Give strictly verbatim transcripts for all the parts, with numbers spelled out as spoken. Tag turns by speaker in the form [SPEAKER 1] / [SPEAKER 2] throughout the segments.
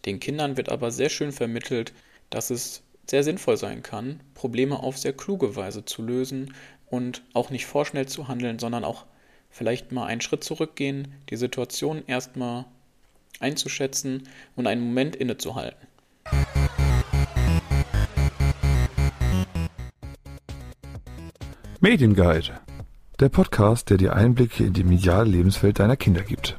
[SPEAKER 1] Den Kindern wird aber sehr schön vermittelt, dass es sehr sinnvoll sein kann, Probleme auf sehr kluge Weise zu lösen und auch nicht vorschnell zu handeln, sondern auch vielleicht mal einen Schritt zurückgehen, die Situation erstmal einzuschätzen und einen Moment innezuhalten.
[SPEAKER 2] Medienguide, der Podcast, der dir Einblicke in die mediale Lebenswelt deiner Kinder gibt.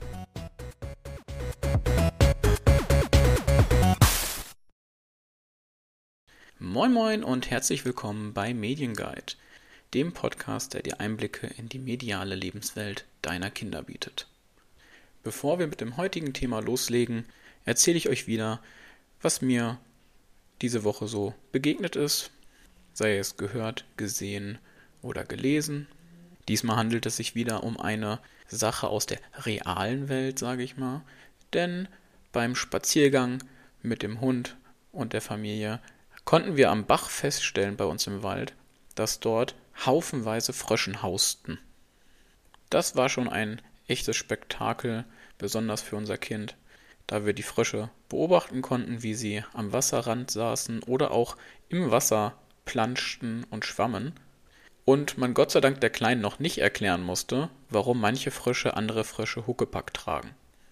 [SPEAKER 1] Moin Moin und herzlich willkommen bei Medienguide, dem Podcast, der dir Einblicke in die mediale Lebenswelt deiner Kinder bietet. Bevor wir mit dem heutigen Thema loslegen, erzähle ich euch wieder, was mir diese Woche so begegnet ist, sei es gehört, gesehen oder gelesen. Diesmal handelt es sich wieder um eine Sache aus der realen Welt, sage ich mal, denn beim Spaziergang mit dem Hund und der Familie konnten wir am Bach feststellen bei uns im Wald, dass dort haufenweise Fröschen hausten. Das war schon ein echtes Spektakel, besonders für unser Kind, da wir die Frösche beobachten konnten, wie sie am Wasserrand saßen oder auch im Wasser planschten und schwammen. Und man Gott sei Dank der Kleinen noch nicht erklären musste, warum manche Frösche andere Frösche Huckepack tragen.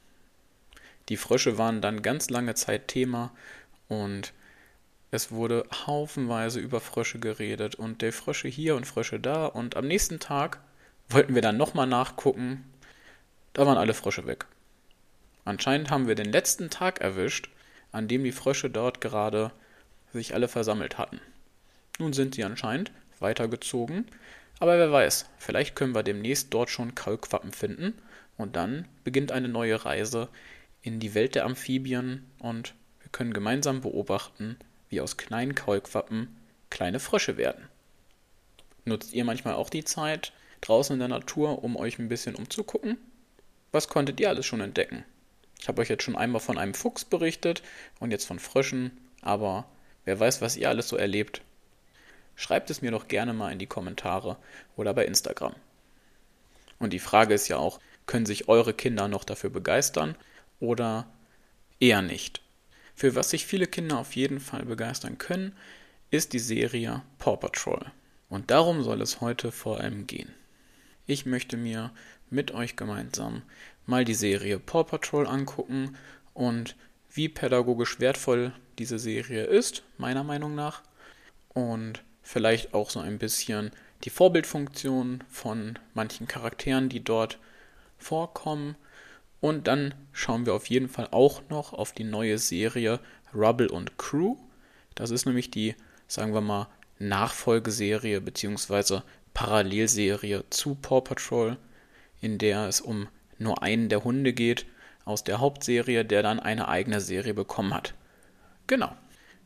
[SPEAKER 1] Die Frösche waren dann ganz lange Zeit Thema und es wurde haufenweise über Frösche geredet und der Frösche hier und Frösche da und am nächsten Tag wollten wir dann nochmal nachgucken, da waren alle Frösche weg. Anscheinend haben wir den letzten Tag erwischt, an dem die Frösche dort gerade sich alle versammelt hatten. Nun sind sie anscheinend weitergezogen, aber wer weiß, vielleicht können wir demnächst dort schon Kaulquappen finden und dann beginnt eine neue Reise in die Welt der Amphibien und wir können gemeinsam beobachten, wie aus kleinen Kaulquappen kleine Frösche werden. Nutzt ihr manchmal auch die Zeit draußen in der Natur, um euch ein bisschen umzugucken? Was konntet ihr alles schon entdecken? Ich habe euch jetzt schon einmal von einem Fuchs berichtet und jetzt von Fröschen, aber wer weiß, was ihr alles so erlebt. Schreibt es mir doch gerne mal in die Kommentare oder bei Instagram. Und die Frage ist ja auch, können sich eure Kinder noch dafür begeistern oder eher nicht? Für was sich viele Kinder auf jeden Fall begeistern können, ist die Serie Paw Patrol. Und darum soll es heute vor allem gehen. Ich möchte mir mit euch gemeinsam mal die Serie Paw Patrol angucken und wie pädagogisch wertvoll diese Serie ist, meiner Meinung nach. Und vielleicht auch so ein bisschen die Vorbildfunktion von manchen Charakteren, die dort vorkommen. Und dann schauen wir auf jeden Fall auch noch auf die neue Serie Rubble und Crew. Das ist nämlich die, sagen wir mal, Nachfolgeserie bzw. Parallelserie zu Paw Patrol, in der es um nur einen der Hunde geht aus der Hauptserie, der dann eine eigene Serie bekommen hat. Genau.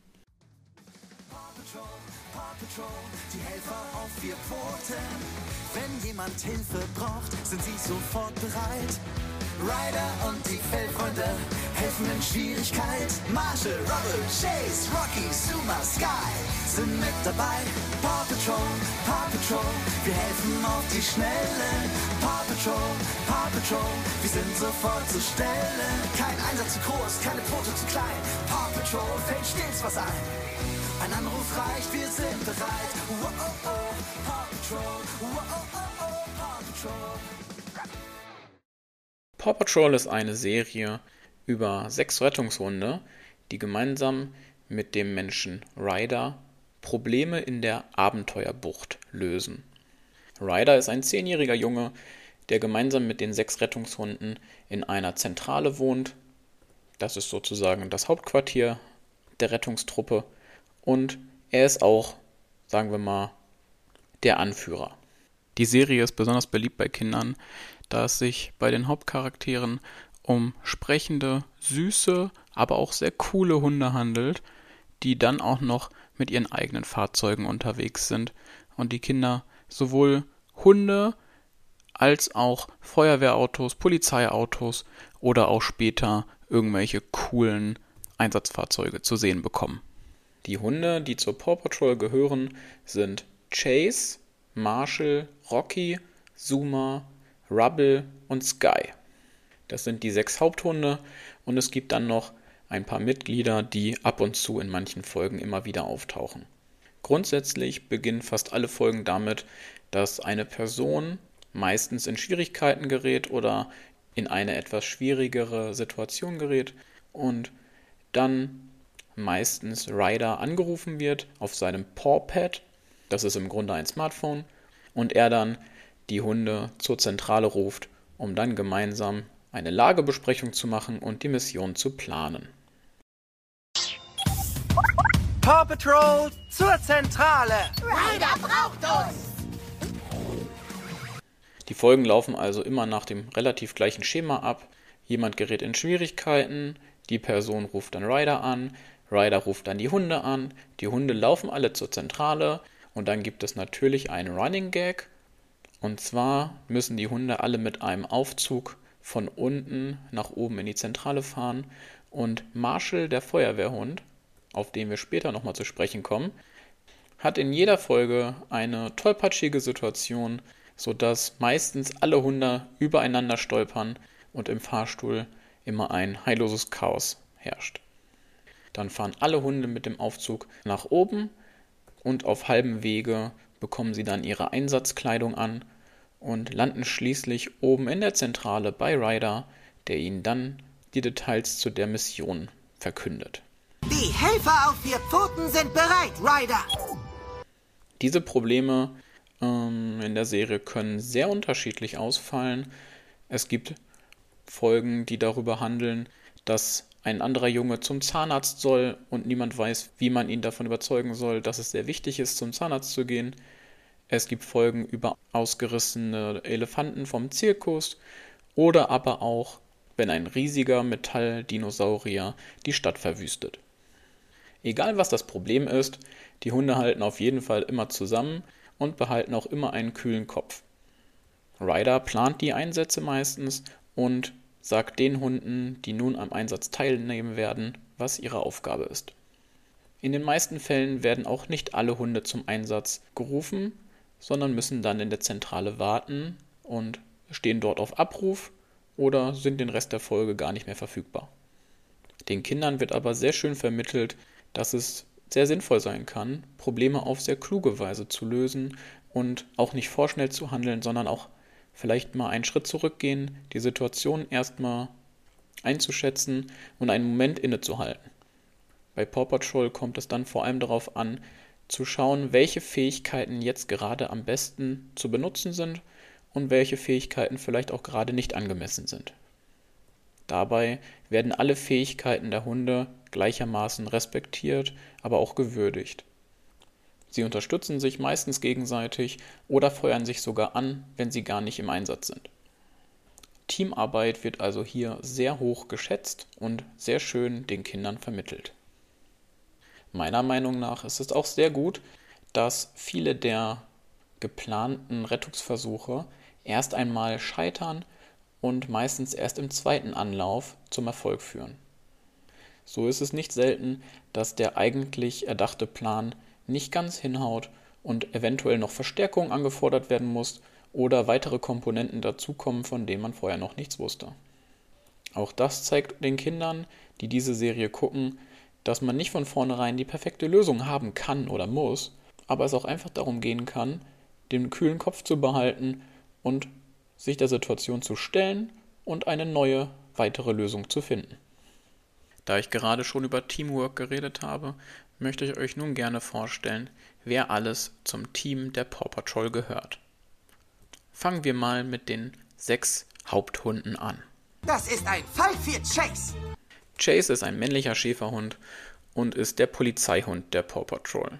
[SPEAKER 3] Die Helfer auf vier Pfoten. Wenn jemand Hilfe braucht, sind sie sofort bereit. Ryder und die Fellfreunde helfen in Schwierigkeit. Marshall, Rubble, Chase, Rocky, Zuma, Sky sind mit dabei. Paw Patrol, Paw Patrol, wir helfen auf die Schnelle. Paw Patrol, Paw Patrol, wir sind sofort zur Stelle. Kein Einsatz zu groß, keine Pfote zu klein. Paw Patrol fällt stets was ein. Ein Anruf reicht, wir sind bereit. Wow, oh, oh, Paw Patrol. Wow, oh, oh, oh, Paw Patrol.
[SPEAKER 1] Paw Patrol ist eine Serie über sechs Rettungshunde, die gemeinsam mit dem Menschen Ryder Probleme in der Abenteuerbucht lösen. Ryder ist ein zehnjähriger Junge, der gemeinsam mit den sechs Rettungshunden in einer Zentrale wohnt. Das ist sozusagen das Hauptquartier der Rettungstruppe. Und er ist auch, sagen wir mal, der Anführer. Die Serie ist besonders beliebt bei Kindern, da es sich bei den Hauptcharakteren um sprechende, süße, aber auch sehr coole Hunde handelt, die dann auch noch mit ihren eigenen Fahrzeugen unterwegs sind und die Kinder sowohl Hunde als auch Feuerwehrautos, Polizeiautos oder auch später irgendwelche coolen Einsatzfahrzeuge zu sehen bekommen. Die Hunde, die zur Paw Patrol gehören, sind Chase, Marshall, Rocky, Zuma, Rubble und Sky. Das sind die sechs Haupthunde und es gibt dann noch ein paar Mitglieder, die ab und zu in manchen Folgen immer wieder auftauchen. Grundsätzlich beginnen fast alle Folgen damit, dass eine Person meistens in Schwierigkeiten gerät oder in eine etwas schwierigere Situation gerät und dann meistens Ryder angerufen wird auf seinem Paw-Pad, das ist im Grunde ein Smartphone, und er dann die Hunde zur Zentrale ruft, um dann gemeinsam eine Lagebesprechung zu machen und die Mission zu planen.
[SPEAKER 4] Paw Patrol zur Zentrale!
[SPEAKER 3] Ryder braucht uns!
[SPEAKER 1] Die Folgen laufen also immer nach dem relativ gleichen Schema ab. Jemand gerät in Schwierigkeiten, die Person ruft dann Ryder an, Ryder ruft dann die Hunde an, die Hunde laufen alle zur Zentrale und dann gibt es natürlich einen Running Gag. Und zwar müssen die Hunde alle mit einem Aufzug von unten nach oben in die Zentrale fahren und Marshall, der Feuerwehrhund, auf den wir später nochmal zu sprechen kommen, hat in jeder Folge eine tollpatschige Situation, sodass meistens alle Hunde übereinander stolpern und im Fahrstuhl immer ein heilloses Chaos herrscht. Dann fahren alle Hunde mit dem Aufzug nach oben und auf halbem Wege bekommen sie dann ihre Einsatzkleidung an und landen schließlich oben in der Zentrale bei Ryder, der ihnen dann die Details zu der Mission verkündet.
[SPEAKER 4] Die Helfer auf vier Pfoten sind bereit, Ryder!
[SPEAKER 1] Diese Probleme ähm, in der Serie können sehr unterschiedlich ausfallen. Es gibt Folgen, die darüber handeln, dass ein anderer Junge zum Zahnarzt soll und niemand weiß, wie man ihn davon überzeugen soll, dass es sehr wichtig ist, zum Zahnarzt zu gehen. Es gibt Folgen über ausgerissene Elefanten vom Zirkus oder aber auch, wenn ein riesiger Metalldinosaurier die Stadt verwüstet. Egal was das Problem ist, die Hunde halten auf jeden Fall immer zusammen und behalten auch immer einen kühlen Kopf. Ryder plant die Einsätze meistens und sagt den Hunden, die nun am Einsatz teilnehmen werden, was ihre Aufgabe ist. In den meisten Fällen werden auch nicht alle Hunde zum Einsatz gerufen, sondern müssen dann in der Zentrale warten und stehen dort auf Abruf oder sind den Rest der Folge gar nicht mehr verfügbar. Den Kindern wird aber sehr schön vermittelt, dass es sehr sinnvoll sein kann, Probleme auf sehr kluge Weise zu lösen und auch nicht vorschnell zu handeln, sondern auch vielleicht mal einen Schritt zurückgehen, die Situation erstmal einzuschätzen und einen Moment innezuhalten. Bei Paw Patrol kommt es dann vor allem darauf an, zu schauen, welche Fähigkeiten jetzt gerade am besten zu benutzen sind und welche Fähigkeiten vielleicht auch gerade nicht angemessen sind. Dabei werden alle Fähigkeiten der Hunde gleichermaßen respektiert, aber auch gewürdigt. Sie unterstützen sich meistens gegenseitig oder feuern sich sogar an, wenn sie gar nicht im Einsatz sind. Teamarbeit wird also hier sehr hoch geschätzt und sehr schön den Kindern vermittelt. Meiner Meinung nach ist es auch sehr gut, dass viele der geplanten Rettungsversuche erst einmal scheitern und meistens erst im zweiten Anlauf zum Erfolg führen. So ist es nicht selten, dass der eigentlich erdachte Plan nicht ganz hinhaut und eventuell noch Verstärkung angefordert werden muss oder weitere Komponenten dazukommen, von denen man vorher noch nichts wusste. Auch das zeigt den Kindern, die diese Serie gucken, dass man nicht von vornherein die perfekte Lösung haben kann oder muss, aber es auch einfach darum gehen kann, den kühlen Kopf zu behalten und sich der Situation zu stellen und eine neue, weitere Lösung zu finden. Da ich gerade schon über Teamwork geredet habe, möchte ich euch nun gerne vorstellen, wer alles zum Team der Paw Patrol gehört. Fangen wir mal mit den sechs Haupthunden an.
[SPEAKER 4] Das ist ein Fall für Chase!
[SPEAKER 1] Chase ist ein männlicher Schäferhund und ist der Polizeihund der Paw Patrol.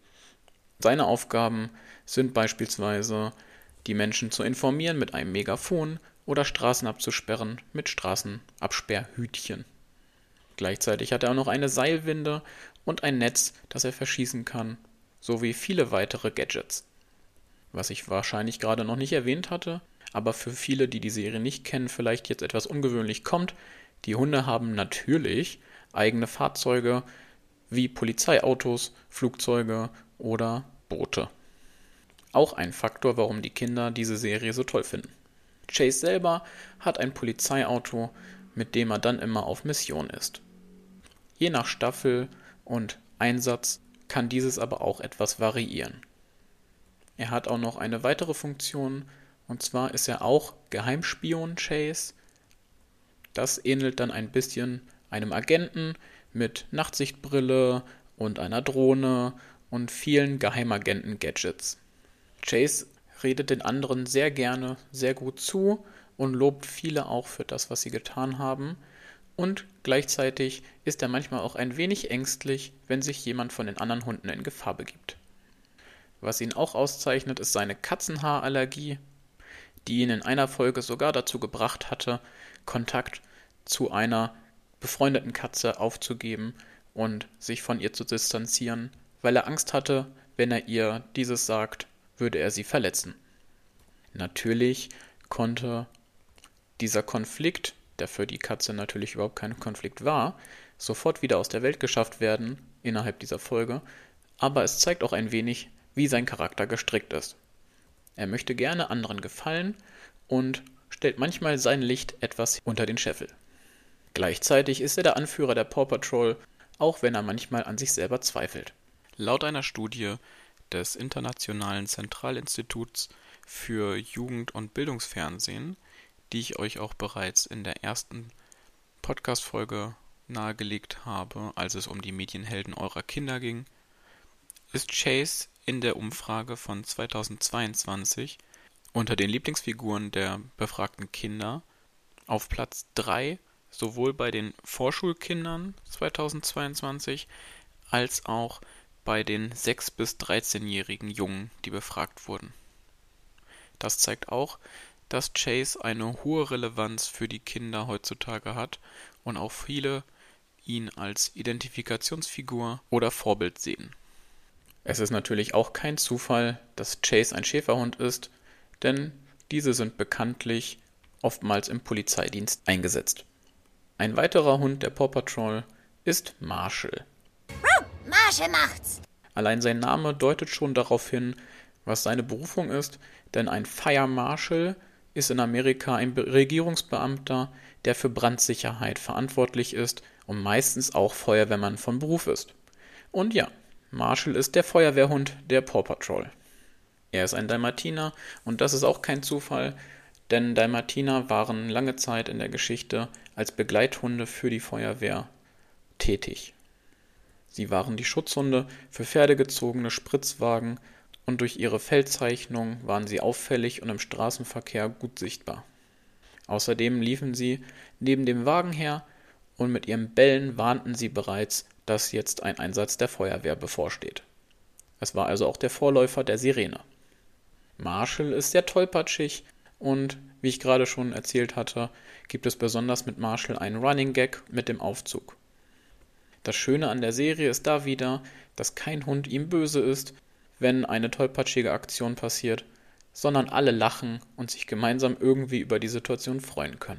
[SPEAKER 1] Seine Aufgaben sind beispielsweise, die Menschen zu informieren mit einem Megafon oder Straßen abzusperren mit Straßenabsperrhütchen. Gleichzeitig hat er auch noch eine Seilwinde und ein Netz, das er verschießen kann, sowie viele weitere Gadgets. Was ich wahrscheinlich gerade noch nicht erwähnt hatte, aber für viele, die die Serie nicht kennen, vielleicht jetzt etwas ungewöhnlich kommt, die Hunde haben natürlich eigene Fahrzeuge wie Polizeiautos, Flugzeuge oder Boote. Auch ein Faktor, warum die Kinder diese Serie so toll finden. Chase selber hat ein Polizeiauto, mit dem er dann immer auf Mission ist. Je nach Staffel und Einsatz kann dieses aber auch etwas variieren. Er hat auch noch eine weitere Funktion, und zwar ist er auch Geheimspion Chase. Das ähnelt dann ein bisschen einem Agenten mit Nachtsichtbrille und einer Drohne und vielen Geheimagenten-Gadgets. Chase redet den anderen sehr gerne, sehr gut zu und lobt viele auch für das, was sie getan haben. Und gleichzeitig ist er manchmal auch ein wenig ängstlich, wenn sich jemand von den anderen Hunden in Gefahr begibt. Was ihn auch auszeichnet, ist seine Katzenhaarallergie, die ihn in einer Folge sogar dazu gebracht hatte, Kontakt zu einer befreundeten Katze aufzugeben und sich von ihr zu distanzieren, weil er Angst hatte, wenn er ihr dieses sagt, würde er sie verletzen. Natürlich konnte dieser Konflikt, der für die Katze natürlich überhaupt kein Konflikt war, sofort wieder aus der Welt geschafft werden innerhalb dieser Folge, aber es zeigt auch ein wenig, wie sein Charakter gestrickt ist. Er möchte gerne anderen gefallen und stellt manchmal sein Licht etwas unter den Scheffel. Gleichzeitig ist er der Anführer der Paw Patrol, auch wenn er manchmal an sich selber zweifelt. Laut einer Studie des Internationalen Zentralinstituts für Jugend- und Bildungsfernsehen, die ich euch auch bereits in der ersten Podcast-Folge nahegelegt habe, als es um die Medienhelden eurer Kinder ging, ist Chase in der Umfrage von zweitausendzweiundzwanzig unter den Lieblingsfiguren der befragten Kinder auf Platz drei, sowohl bei den Vorschulkindern zweitausendzweiundzwanzig als auch bei den sechs- bis dreizehnjährigen Jungen, die befragt wurden. Das zeigt auch, dass Chase eine hohe Relevanz für die Kinder heutzutage hat und auch viele ihn als Identifikationsfigur oder Vorbild sehen. Es ist natürlich auch kein Zufall, dass Chase ein Schäferhund ist, denn diese sind bekanntlich oftmals im Polizeidienst eingesetzt. Ein weiterer Hund der Paw Patrol ist Marshall.
[SPEAKER 5] Marshall macht's!
[SPEAKER 1] Allein sein Name deutet schon darauf hin, was seine Berufung ist, denn ein Fire Marshal ist in Amerika ein Regierungsbeamter, der für Brandsicherheit verantwortlich ist und meistens auch Feuerwehrmann von Beruf ist. Und ja, Marshall ist der Feuerwehrhund der Paw Patrol. Er ist ein Dalmatiner und das ist auch kein Zufall, denn Dalmatiner waren lange Zeit in der Geschichte als Begleithunde für die Feuerwehr tätig. Sie waren die Schutzhunde für pferdegezogene Spritzwagen und durch ihre Fellzeichnung waren sie auffällig und im Straßenverkehr gut sichtbar. Außerdem liefen sie neben dem Wagen her und mit ihren Bellen warnten sie bereits, dass jetzt ein Einsatz der Feuerwehr bevorsteht. Es war also auch der Vorläufer der Sirene. Marshall ist sehr tollpatschig und, wie ich gerade schon erzählt hatte, gibt es besonders mit Marshall einen Running Gag mit dem Aufzug. Das Schöne an der Serie ist da wieder, dass kein Hund ihm böse ist, wenn eine tollpatschige Aktion passiert, sondern alle lachen und sich gemeinsam irgendwie über die Situation freuen können.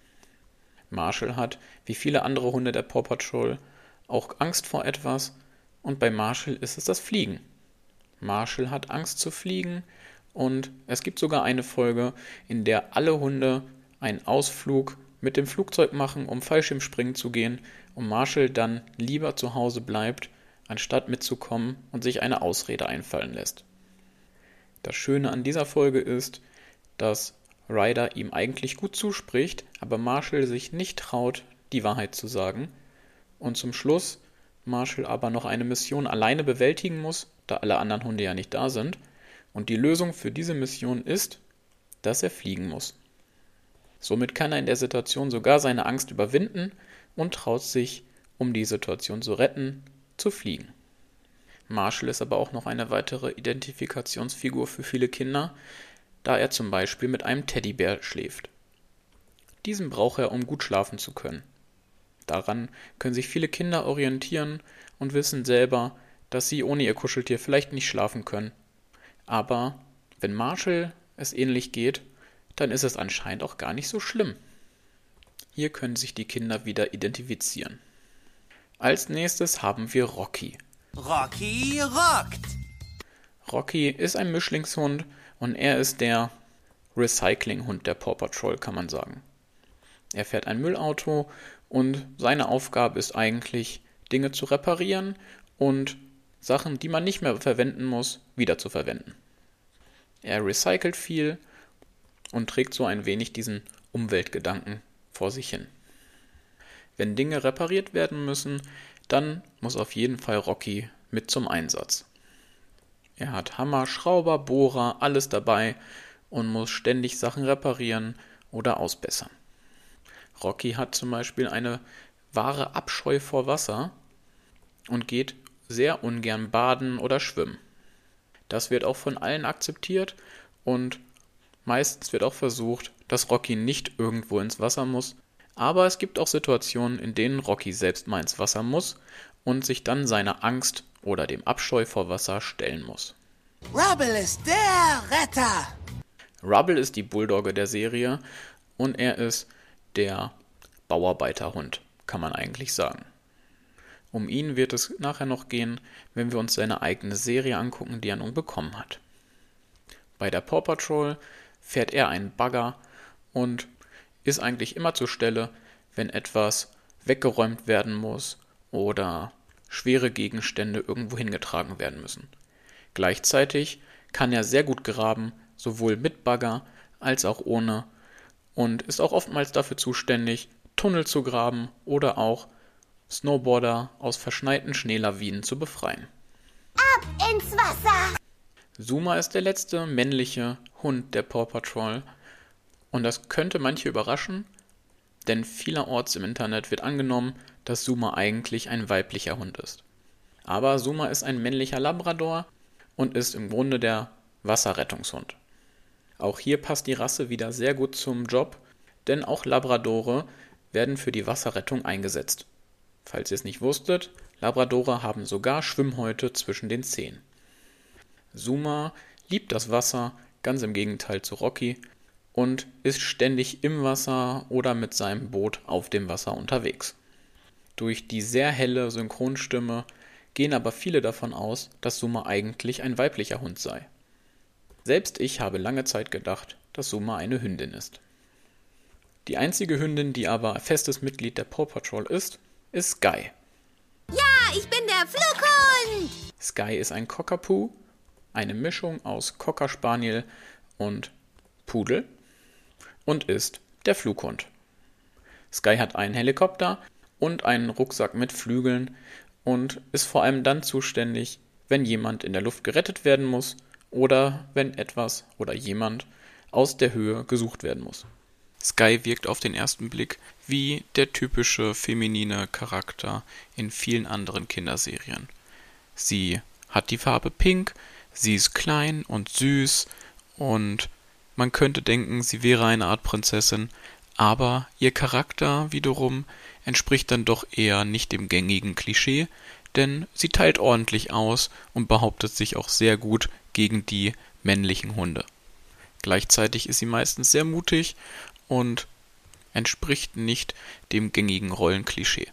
[SPEAKER 1] Marshall hat, wie viele andere Hunde der Paw Patrol, auch Angst vor etwas und bei Marshall ist es das Fliegen. Marshall hat Angst zu fliegen und es gibt sogar eine Folge, in der alle Hunde einen Ausflug mit dem Flugzeug machen, um Fallschirmspringen zu gehen und Marshall dann lieber zu Hause bleibt, anstatt mitzukommen und sich eine Ausrede einfallen lässt. Das Schöne an dieser Folge ist, dass Ryder ihm eigentlich gut zuspricht, aber Marshall sich nicht traut, die Wahrheit zu sagen und zum Schluss Marshall aber noch eine Mission alleine bewältigen muss, da alle anderen Hunde ja nicht da sind, und die Lösung für diese Mission ist, dass er fliegen muss. Somit kann er in der Situation sogar seine Angst überwinden und traut sich, um die Situation zu retten, zu fliegen. Marshall ist aber auch noch eine weitere Identifikationsfigur für viele Kinder, da er zum Beispiel mit einem Teddybär schläft. Diesen braucht er, um gut schlafen zu können. Daran können sich viele Kinder orientieren und wissen selber, dass sie ohne ihr Kuscheltier vielleicht nicht schlafen können. Aber wenn Marshall es ähnlich geht, dann ist es anscheinend auch gar nicht so schlimm. Hier können sich die Kinder wieder identifizieren. Als nächstes haben wir Rocky.
[SPEAKER 4] Rocky rockt!
[SPEAKER 1] Rocky ist ein Mischlingshund und er ist der Recyclinghund der Paw Patrol, kann man sagen. Er fährt ein Müllauto und seine Aufgabe ist eigentlich, Dinge zu reparieren und Sachen, die man nicht mehr verwenden muss, wieder zu verwenden. Er recycelt viel und trägt so ein wenig diesen Umweltgedanken vor sich hin. Wenn Dinge repariert werden müssen, dann muss auf jeden Fall Rocky mit zum Einsatz. Er hat Hammer, Schrauber, Bohrer, alles dabei und muss ständig Sachen reparieren oder ausbessern. Rocky hat zum Beispiel eine wahre Abscheu vor Wasser und geht sehr ungern baden oder schwimmen. Das wird auch von allen akzeptiert und meistens wird auch versucht, dass Rocky nicht irgendwo ins Wasser muss, aber es gibt auch Situationen, in denen Rocky selbst mal ins Wasser muss und sich dann seiner Angst oder dem Abscheu vor Wasser stellen muss.
[SPEAKER 4] Rubble ist der Retter.
[SPEAKER 1] Rubble ist die Bulldogge der Serie und er ist der Bauarbeiterhund, kann man eigentlich sagen. Um ihn wird es nachher noch gehen, wenn wir uns seine eigene Serie angucken, die er nun bekommen hat. Bei der Paw Patrol fährt er einen Bagger und ist eigentlich immer zur Stelle, wenn etwas weggeräumt werden muss oder schwere Gegenstände irgendwo hingetragen werden müssen. Gleichzeitig kann er sehr gut graben, sowohl mit Bagger als auch ohne, und ist auch oftmals dafür zuständig, Tunnel zu graben oder auch Snowboarder aus verschneiten Schneelawinen zu befreien.
[SPEAKER 5] Ab ins Wasser!
[SPEAKER 1] Zuma ist der letzte männliche Hund der Paw Patrol und das könnte manche überraschen, denn vielerorts im Internet wird angenommen, dass Zuma eigentlich ein weiblicher Hund ist. Aber Zuma ist ein männlicher Labrador und ist im Grunde der Wasserrettungshund. Auch hier passt die Rasse wieder sehr gut zum Job, denn auch Labradore werden für die Wasserrettung eingesetzt. Falls ihr es nicht wusstet, Labradore haben sogar Schwimmhäute zwischen den Zehen. Zuma liebt das Wasser, ganz im Gegenteil zu Rocky, und ist ständig im Wasser oder mit seinem Boot auf dem Wasser unterwegs. Durch die sehr helle Synchronstimme gehen aber viele davon aus, dass Zuma eigentlich ein weiblicher Hund sei. Selbst ich habe lange Zeit gedacht, dass Zuma eine Hündin ist. Die einzige Hündin, die aber festes Mitglied der Paw Patrol ist, ist Sky.
[SPEAKER 5] Ja, ich bin der Flughund!
[SPEAKER 1] Sky ist ein Cockapoo, eine Mischung aus Cocker Spaniel und Pudel und ist der Flughund. Sky hat einen Helikopter und einen Rucksack mit Flügeln und ist vor allem dann zuständig, wenn jemand in der Luft gerettet werden muss oder wenn etwas oder jemand aus der Höhe gesucht werden muss. Sky wirkt auf den ersten Blick wie der typische feminine Charakter in vielen anderen Kinderserien. Sie hat die Farbe Pink, sie ist klein und süß und man könnte denken, sie wäre eine Art Prinzessin, aber ihr Charakter wiederum entspricht dann doch eher nicht dem gängigen Klischee, denn sie teilt ordentlich aus und behauptet sich auch sehr gut gegen die männlichen Hunde. Gleichzeitig ist sie meistens sehr mutig und entspricht nicht dem gängigen Rollenklischee.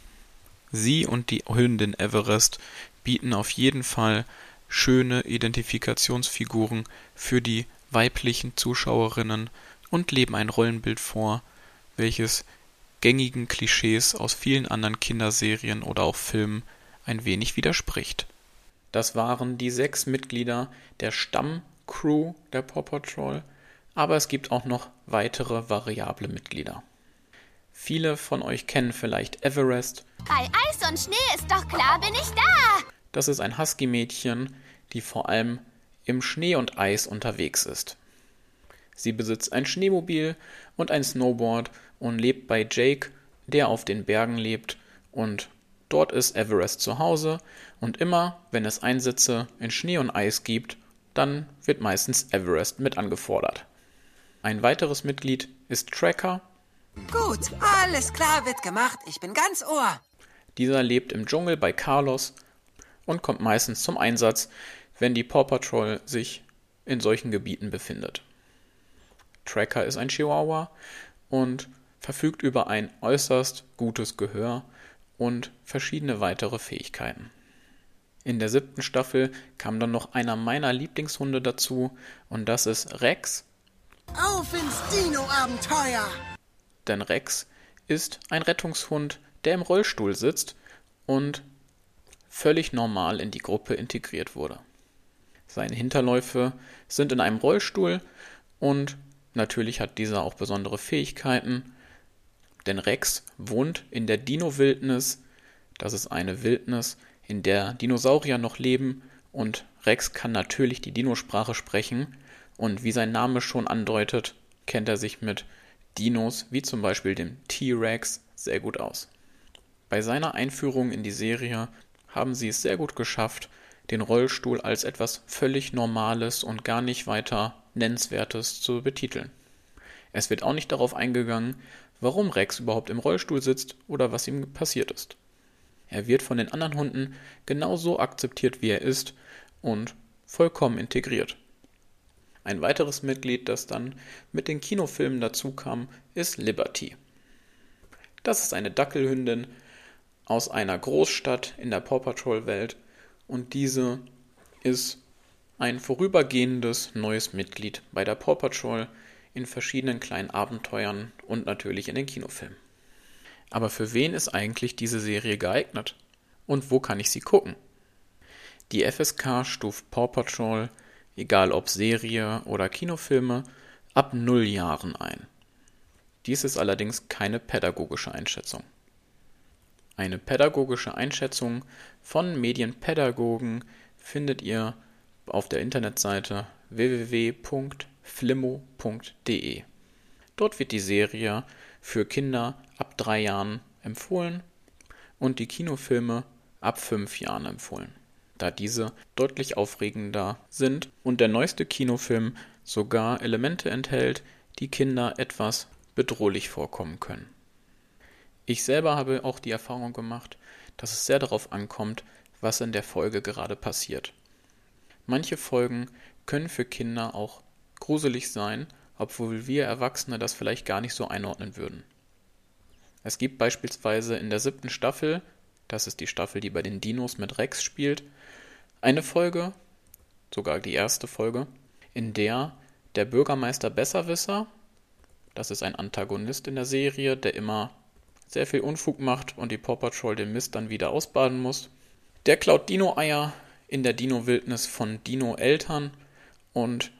[SPEAKER 1] Sie und die Hündin Everest bieten auf jeden Fall schöne Identifikationsfiguren für die weiblichen Zuschauerinnen und leben ein Rollenbild vor, welches gängigen Klischees aus vielen anderen Kinderserien oder auch Filmen ein wenig widerspricht. Das waren die sechs Mitglieder der Stammcrew der Paw Patrol, aber es gibt auch noch weitere variable Mitglieder. Viele von euch kennen vielleicht Everest.
[SPEAKER 5] Bei Eis und Schnee ist doch klar, bin ich da!
[SPEAKER 1] Das ist ein Husky-Mädchen, die vor allem im Schnee und Eis unterwegs ist. Sie besitzt ein Schneemobil und ein Snowboard und lebt bei Jake, der auf den Bergen lebt, und dort ist Everest zu Hause und immer, wenn es Einsätze in Schnee und Eis gibt, dann wird meistens Everest mit angefordert. Ein weiteres Mitglied ist Tracker.
[SPEAKER 4] Gut, alles klar wird gemacht. Ich bin ganz Ohr.
[SPEAKER 1] Dieser lebt im Dschungel bei Carlos und kommt meistens zum Einsatz, wenn die Paw Patrol sich in solchen Gebieten befindet. Tracker ist ein Chihuahua und verfügt über ein äußerst gutes Gehör und verschiedene weitere Fähigkeiten. In der siebten Staffel kam dann noch einer meiner Lieblingshunde dazu und das ist Rex.
[SPEAKER 4] Auf ins Dino-Abenteuer!
[SPEAKER 1] Denn Rex ist ein Rettungshund, der im Rollstuhl sitzt und völlig normal in die Gruppe integriert wurde. Seine Hinterläufe sind in einem Rollstuhl und natürlich hat dieser auch besondere Fähigkeiten, denn Rex wohnt in der Dino-Wildnis. Das ist eine Wildnis, in der Dinosaurier noch leben und Rex kann natürlich die Dinosprache sprechen und wie sein Name schon andeutet, kennt er sich mit Dinos wie zum Beispiel dem T-Rex sehr gut aus. Bei seiner Einführung in die Serie haben sie es sehr gut geschafft, den Rollstuhl als etwas völlig Normales und gar nicht weiter Nennenswertes zu betiteln. Es wird auch nicht darauf eingegangen, warum Rex überhaupt im Rollstuhl sitzt oder was ihm passiert ist. Er wird von den anderen Hunden genauso akzeptiert, wie er ist und vollkommen integriert. Ein weiteres Mitglied, das dann mit den Kinofilmen dazu kam, ist Liberty. Das ist eine Dackelhündin aus einer Großstadt in der Paw Patrol Welt und diese ist ein vorübergehendes neues Mitglied bei der Paw Patrol in verschiedenen kleinen Abenteuern und natürlich in den Kinofilmen. Aber für wen ist eigentlich diese Serie geeignet? Und wo kann ich sie gucken? Die F S K stuft Paw Patrol, egal ob Serie oder Kinofilme, ab null Jahren ein. Dies ist allerdings keine pädagogische Einschätzung. Eine pädagogische Einschätzung von Medienpädagogen findet ihr auf der Internetseite w w w punkt flimmo punkt de. Dort wird die Serie für Kinder ab drei Jahren empfohlen und die Kinofilme ab fünf Jahren empfohlen, da diese deutlich aufregender sind und der neueste Kinofilm sogar Elemente enthält, die Kinder etwas bedrohlich vorkommen können. Ich selber habe auch die Erfahrung gemacht, dass es sehr darauf ankommt, was in der Folge gerade passiert. Manche Folgen können für Kinder auch gruselig sein, obwohl wir Erwachsene das vielleicht gar nicht so einordnen würden. Es gibt beispielsweise in der siebten Staffel, das ist die Staffel, die bei den Dinos mit Rex spielt, eine Folge, sogar die erste Folge, in der der Bürgermeister Besserwisser, das ist ein Antagonist in der Serie, der immer sehr viel Unfug macht und die Paw Patrol den Mist dann wieder ausbaden muss. Der klaut Dino-Eier in der Dino-Wildnis von Dino-Eltern und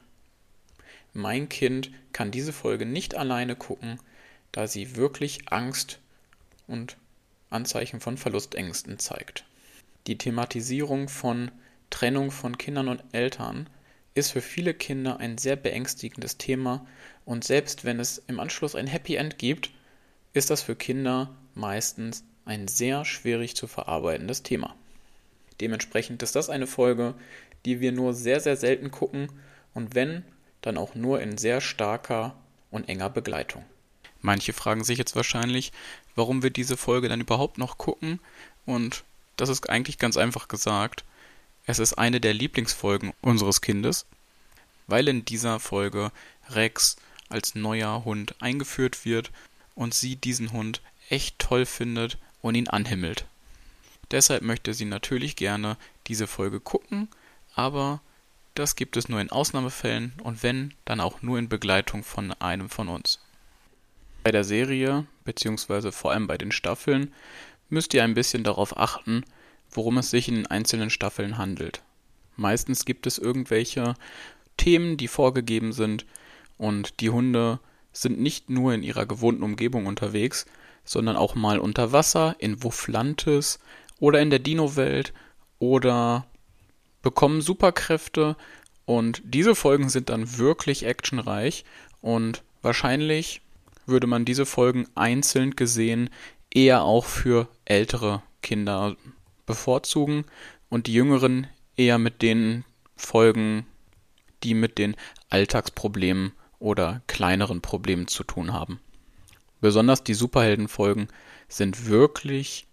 [SPEAKER 1] mein Kind kann diese Folge nicht alleine gucken, da sie wirklich Angst und Anzeichen von Verlustängsten zeigt. Die Thematisierung von Trennung von Kindern und Eltern ist für viele Kinder ein sehr beängstigendes Thema und selbst wenn es im Anschluss ein Happy End gibt, ist das für Kinder meistens ein sehr schwierig zu verarbeitendes Thema. Dementsprechend ist das eine Folge, die wir nur sehr, sehr selten gucken und wenn, dann auch nur in sehr starker und enger Begleitung. Manche fragen sich jetzt wahrscheinlich, warum wir diese Folge dann überhaupt noch gucken und das ist eigentlich ganz einfach gesagt. Es ist eine der Lieblingsfolgen unseres Kindes, weil in dieser Folge Rex als neuer Hund eingeführt wird und sie diesen Hund echt toll findet und ihn anhimmelt. Deshalb möchte sie natürlich gerne diese Folge gucken, aber das gibt es nur in Ausnahmefällen und wenn, dann auch nur in Begleitung von einem von uns. Bei der Serie, beziehungsweise vor allem bei den Staffeln, müsst ihr ein bisschen darauf achten, worum es sich in den einzelnen Staffeln handelt. Meistens gibt es irgendwelche Themen, die vorgegeben sind und die Hunde sind nicht nur in ihrer gewohnten Umgebung unterwegs, sondern auch mal unter Wasser, in Wufflantis oder in der Dino-Welt oder bekommen Superkräfte und diese Folgen sind dann wirklich actionreich und wahrscheinlich würde man diese Folgen einzeln gesehen eher auch für ältere Kinder bevorzugen und die Jüngeren eher mit den Folgen, die mit den Alltagsproblemen oder kleineren Problemen zu tun haben. Besonders die Superheldenfolgen sind wirklich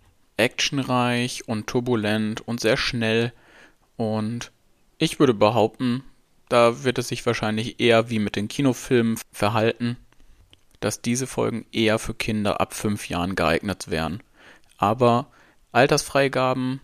[SPEAKER 1] actionreich und turbulent und sehr schnell und ich würde behaupten, da wird es sich wahrscheinlich eher wie mit den Kinofilmen verhalten, dass diese Folgen eher für Kinder ab fünf Jahren geeignet wären. Aber Altersfreigaben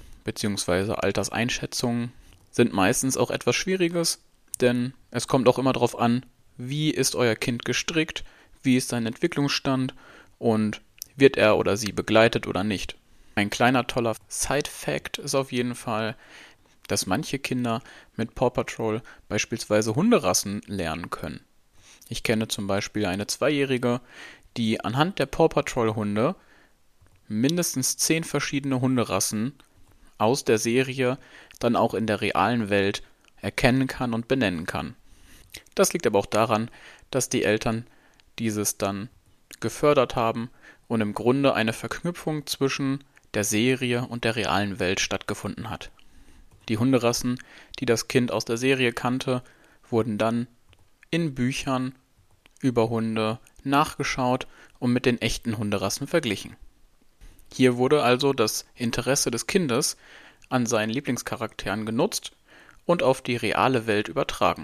[SPEAKER 1] bzw. Alterseinschätzungen sind meistens auch etwas Schwieriges, denn es kommt auch immer darauf an, wie ist euer Kind gestrickt, wie ist sein Entwicklungsstand und wird er oder sie begleitet oder nicht. Ein kleiner toller Side-Fact ist auf jeden Fall, dass manche Kinder mit Paw Patrol beispielsweise Hunderassen lernen können. Ich kenne zum Beispiel eine Zweijährige, die anhand der Paw Patrol Hunde mindestens zehn verschiedene Hunderassen aus der Serie dann auch in der realen Welt erkennen kann und benennen kann. Das liegt aber auch daran, dass die Eltern dieses dann gefördert haben und im Grunde eine Verknüpfung zwischen der Serie und der realen Welt stattgefunden hat. Die Hunderassen, die das Kind aus der Serie kannte, wurden dann in Büchern über Hunde nachgeschaut und mit den echten Hunderassen verglichen. Hier wurde also das Interesse des Kindes an seinen Lieblingscharakteren genutzt und auf die reale Welt übertragen.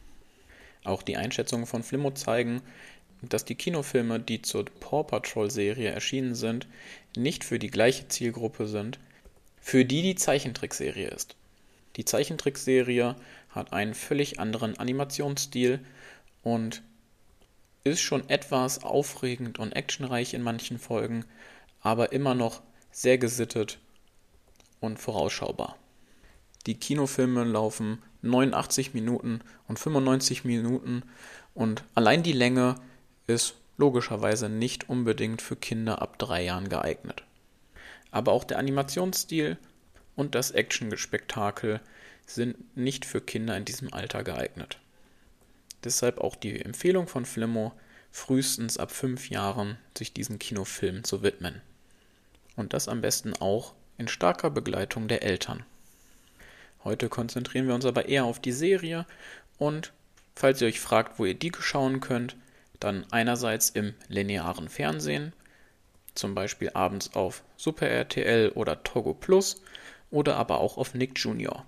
[SPEAKER 1] Auch die Einschätzungen von Flimmo zeigen, dass die Kinofilme, die zur Paw Patrol-Serie erschienen sind, nicht für die gleiche Zielgruppe sind, für die die Zeichentrickserie ist. Die Zeichentrickserie hat einen völlig anderen Animationsstil und ist schon etwas aufregend und actionreich in manchen Folgen, aber immer noch sehr gesittet und vorausschaubar. Die Kinofilme laufen neunundachtzig Minuten und fünfundneunzig Minuten und allein die Länge ist logischerweise nicht unbedingt für Kinder ab drei Jahren geeignet. Aber auch der Animationsstil und das Action-Spektakel sind nicht für Kinder in diesem Alter geeignet. Deshalb auch die Empfehlung von Flimmo, frühestens ab fünf Jahren sich diesen Kinofilmen zu widmen. Und das am besten auch in starker Begleitung der Eltern. Heute konzentrieren wir uns aber eher auf die Serie und falls ihr euch fragt, wo ihr die schauen könnt, dann einerseits im linearen Fernsehen, zum Beispiel abends auf Super R T L oder Togo Plus oder aber auch auf Nick Junior.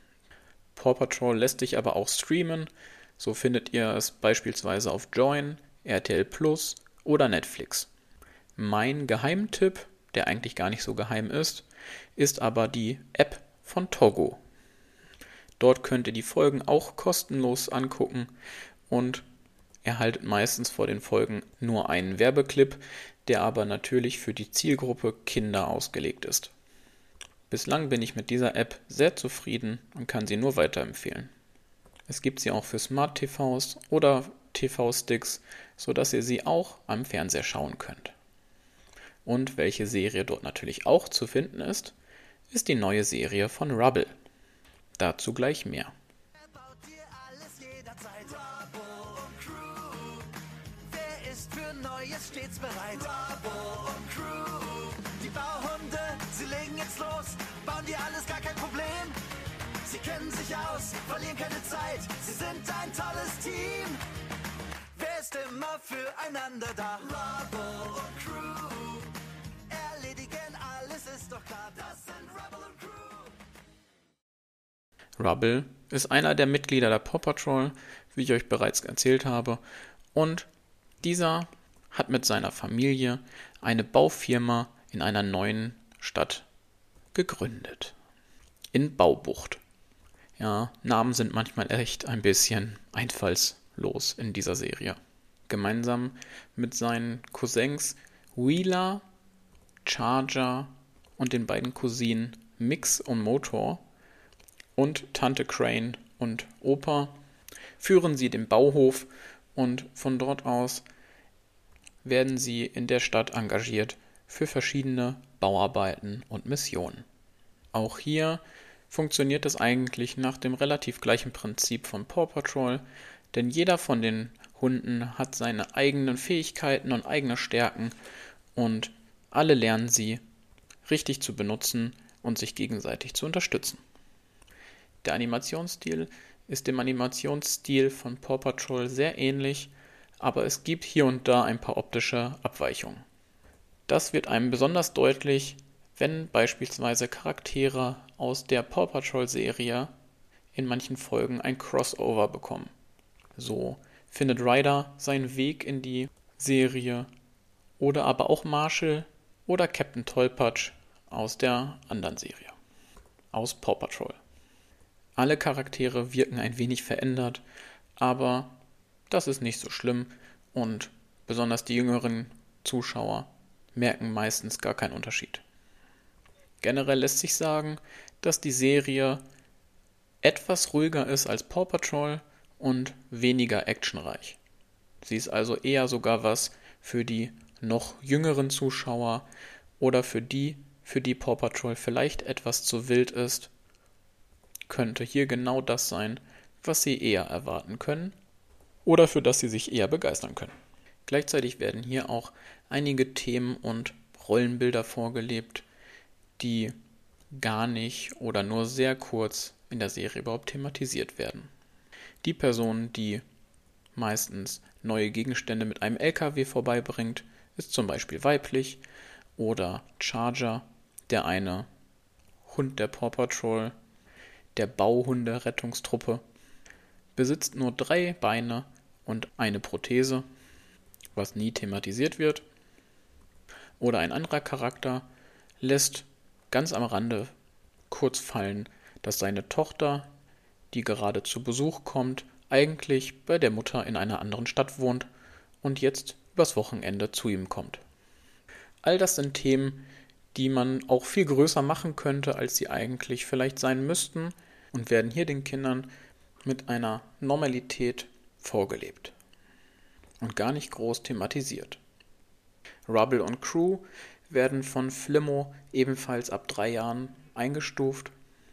[SPEAKER 1] Paw Patrol lässt sich aber auch streamen, so findet ihr es beispielsweise auf Join, R T L Plus oder Netflix. Mein Geheimtipp, der eigentlich gar nicht so geheim ist, ist aber die App von Togo. Dort könnt ihr die Folgen auch kostenlos angucken und erhaltet meistens vor den Folgen nur einen Werbeclip, der aber natürlich für die Zielgruppe Kinder ausgelegt ist. Bislang bin ich mit dieser App sehr zufrieden und kann sie nur weiterempfehlen. Es gibt sie auch für Smart T Vs oder T V-Sticks, sodass ihr sie auch am Fernseher schauen könnt. Und welche Serie dort natürlich auch zu finden ist, ist die neue Serie von Rubble. Dazu gleich mehr.
[SPEAKER 3] Stets bereit. Rubble und Crew. Die Bauhunde, sie legen jetzt los, bauen dir alles, gar kein Problem. Sie kennen sich aus, verlieren keine Zeit, sie sind ein tolles Team. Wer ist immer füreinander da? Rubble und Crew. Erledigen alles, ist doch klar, das sind Rubble und Crew.
[SPEAKER 1] Rubble ist einer der Mitglieder der Paw Patrol, wie ich euch bereits erzählt habe, und dieser hat mit seiner Familie eine Baufirma in einer neuen Stadt gegründet. In Baubucht. Ja, Namen sind manchmal echt ein bisschen einfallslos in dieser Serie. Gemeinsam mit seinen Cousins Wheeler, Charger und den beiden Cousinen Mix und Motor und Tante Crane und Opa führen sie den Bauhof und von dort aus werden sie in der Stadt engagiert für verschiedene Bauarbeiten und Missionen. Auch hier funktioniert es eigentlich nach dem relativ gleichen Prinzip von Paw Patrol, denn jeder von den Hunden hat seine eigenen Fähigkeiten und eigene Stärken und alle lernen sie richtig zu benutzen und sich gegenseitig zu unterstützen. Der Animationsstil ist dem Animationsstil von Paw Patrol sehr ähnlich, aber es gibt hier und da ein paar optische Abweichungen. Das wird einem besonders deutlich, wenn beispielsweise Charaktere aus der Paw Patrol-Serie in manchen Folgen ein Crossover bekommen. So findet Ryder seinen Weg in die Serie oder aber auch Marshall oder Captain Tollpatsch aus der anderen Serie, aus Paw Patrol. Alle Charaktere wirken ein wenig verändert, aber das ist nicht so schlimm und besonders die Jüngeren Zuschauer merken meistens gar keinen Unterschied. Generell lässt sich sagen, dass die Serie etwas ruhiger ist als Paw Patrol und weniger actionreich. Sie ist also eher sogar was für die noch jüngeren Zuschauer oder für die, für die Paw Patrol vielleicht etwas zu wild ist, könnte hier genau das sein, was sie eher erwarten können oder für das sie sich eher begeistern können. Gleichzeitig werden hier auch einige Themen und Rollenbilder vorgelebt, die gar nicht oder nur sehr kurz in der Serie überhaupt thematisiert werden. Die Person, die meistens neue Gegenstände mit einem L K W vorbeibringt, ist zum Beispiel weiblich, oder Charger, der eine Hund der Paw Patrol, der Bauhunde-Rettungstruppe, besitzt nur drei Beine und eine Prothese, was nie thematisiert wird. Oder ein anderer Charakter lässt ganz am Rande kurz fallen, dass seine Tochter, die gerade zu Besuch kommt, eigentlich bei der Mutter in einer anderen Stadt wohnt und jetzt übers Wochenende zu ihm kommt. All das sind Themen, die man auch viel größer machen könnte, als sie eigentlich vielleicht sein müssten, und werden hier den Kindern mit einer Normalität vorgelebt und gar nicht groß thematisiert. Rubble und Crew werden von Flimmo ebenfalls ab drei Jahren eingestuft.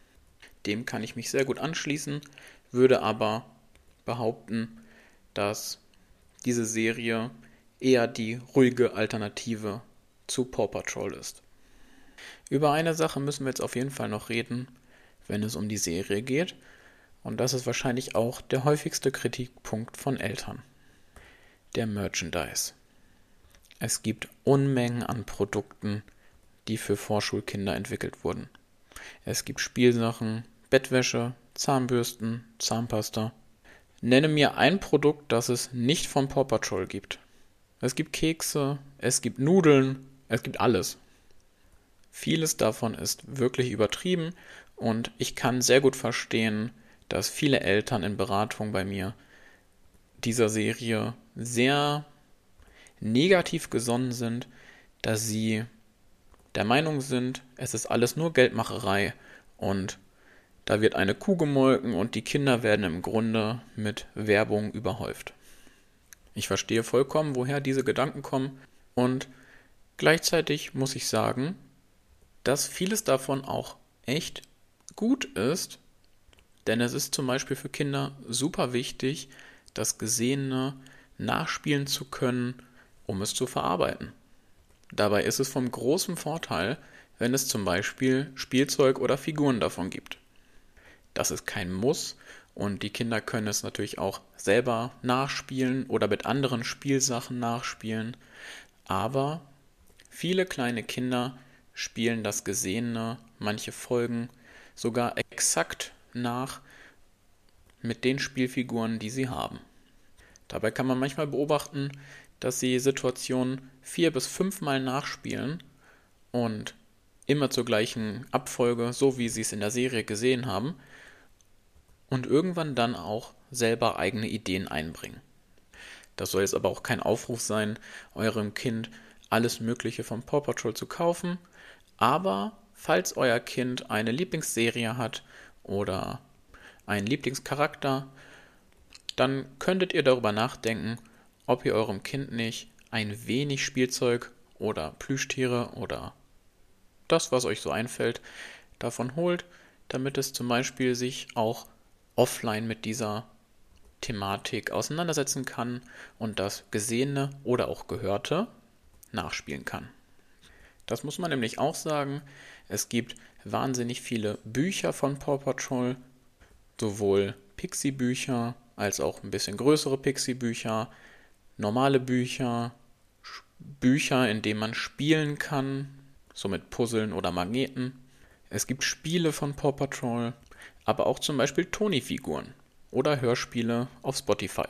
[SPEAKER 1] Dem kann ich mich sehr gut anschließen, würde aber behaupten, dass diese Serie eher die ruhige Alternative zu Paw Patrol ist. Über eine Sache müssen wir jetzt auf jeden Fall noch reden, wenn es um die Serie geht, und das ist wahrscheinlich auch der häufigste Kritikpunkt von Eltern: der Merchandise. Es gibt Unmengen an Produkten, die für Vorschulkinder entwickelt wurden. Es gibt Spielsachen, Bettwäsche, Zahnbürsten, Zahnpasta. Nenne mir ein Produkt, das es nicht von Paw Patrol gibt. Es gibt Kekse, es gibt Nudeln, es gibt alles. Vieles davon ist wirklich übertrieben und ich kann sehr gut verstehen, dass viele Eltern in Beratung bei mir dieser Serie sehr negativ gesonnen sind, dass sie der Meinung sind, es ist alles nur Geldmacherei und da wird eine Kuh gemolken und die Kinder werden im Grunde mit Werbung überhäuft. Ich verstehe vollkommen, woher diese Gedanken kommen, und gleichzeitig muss ich sagen, dass vieles davon auch echt gut ist, denn es ist zum Beispiel für Kinder super wichtig, das Gesehene nachspielen zu können, um es zu verarbeiten. Dabei ist es vom großen Vorteil, wenn es zum Beispiel Spielzeug oder Figuren davon gibt. Das ist kein Muss und die Kinder können es natürlich auch selber nachspielen oder mit anderen Spielsachen nachspielen, aber viele kleine Kinder spielen das Gesehene, manche Folgen sogar exakt nach mit den Spielfiguren, die sie haben. Dabei kann man manchmal beobachten, dass sie Situationen vier bis fünfmal nachspielen und immer zur gleichen Abfolge, so wie sie es in der Serie gesehen haben, und irgendwann dann auch selber eigene Ideen einbringen. Das soll jetzt aber auch kein Aufruf sein, eurem Kind alles Mögliche von Paw Patrol zu kaufen, aber falls euer Kind eine Lieblingsserie hat oder einen Lieblingscharakter, dann könntet ihr darüber nachdenken, ob ihr eurem Kind nicht ein wenig Spielzeug oder Plüschtiere oder das, was euch so einfällt, davon holt, damit es zum Beispiel sich auch offline mit dieser Thematik auseinandersetzen kann und das Gesehene oder auch Gehörte nachspielen kann. Das muss man nämlich auch sagen, es gibt wahnsinnig viele Bücher von Paw Patrol, sowohl Pixie-Bücher als auch ein bisschen größere Pixie-Bücher, normale Bücher, Bücher, in denen man spielen kann, so mit Puzzeln oder Magneten. Es gibt Spiele von Paw Patrol, aber auch zum Beispiel Toni-Figuren oder Hörspiele auf Spotify.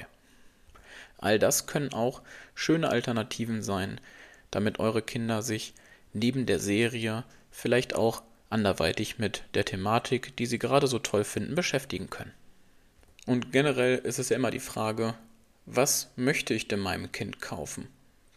[SPEAKER 1] All das können auch schöne Alternativen sein, damit eure Kinder sich neben der Serie vielleicht auch anderweitig mit der Thematik, die sie gerade so toll finden, beschäftigen können. Und generell ist es ja immer die Frage, was möchte ich denn meinem Kind kaufen?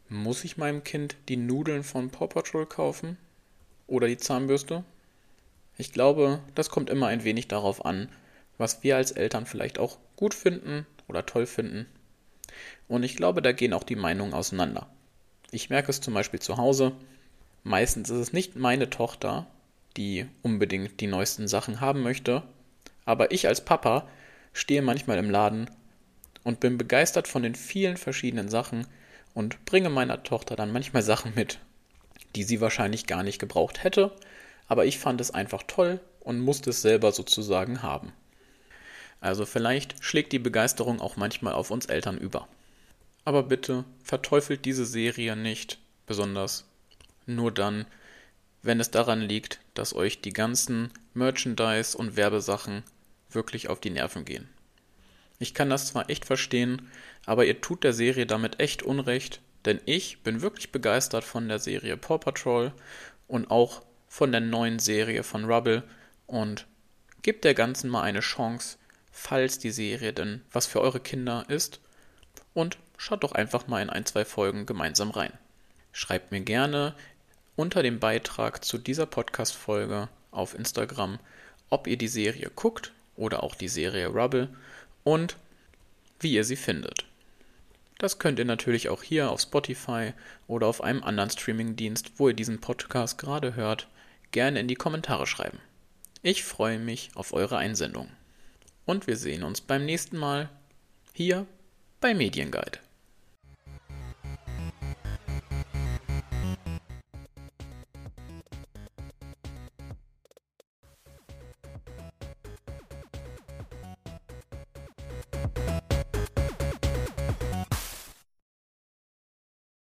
[SPEAKER 1] Muss ich meinem Kind die Nudeln von Paw Patrol kaufen? Oder die Zahnbürste? Ich glaube, das kommt immer ein wenig darauf an, was wir als Eltern vielleicht auch gut finden oder toll finden. Und ich glaube, da gehen auch die Meinungen auseinander. Ich merke es zum Beispiel zu Hause. Meistens ist es nicht meine Tochter, die unbedingt die neuesten Sachen haben möchte, aber ich als Papa stehe manchmal im Laden und bin begeistert von den vielen verschiedenen Sachen und bringe meiner Tochter dann manchmal Sachen mit, die sie wahrscheinlich gar nicht gebraucht hätte, aber ich fand es einfach toll und musste es selber sozusagen haben. Also vielleicht schlägt die Begeisterung auch manchmal auf uns Eltern über. Aber bitte verteufelt diese Serie nicht, besonders nur dann, wenn es daran liegt, dass euch die ganzen Merchandise- und Werbesachen wirklich auf die Nerven gehen. Ich kann das zwar echt verstehen, aber ihr tut der Serie damit echt Unrecht, denn ich bin wirklich begeistert von der Serie Paw Patrol und auch von der neuen Serie von Rubble und gebt der Ganzen mal eine Chance, falls die Serie denn was für eure Kinder ist, und schaut doch einfach mal in ein, zwei Folgen gemeinsam rein. Schreibt mir gerne unter dem Beitrag zu dieser Podcast-Folge auf Instagram, ob ihr die Serie guckt oder auch die Serie Rubble und wie ihr sie findet. Das könnt ihr natürlich auch hier auf Spotify oder auf einem anderen Streamingdienst, wo ihr diesen Podcast gerade hört, gerne in die Kommentare schreiben. Ich freue mich auf eure Einsendung. Und wir sehen uns beim nächsten Mal hier bei Medienguide.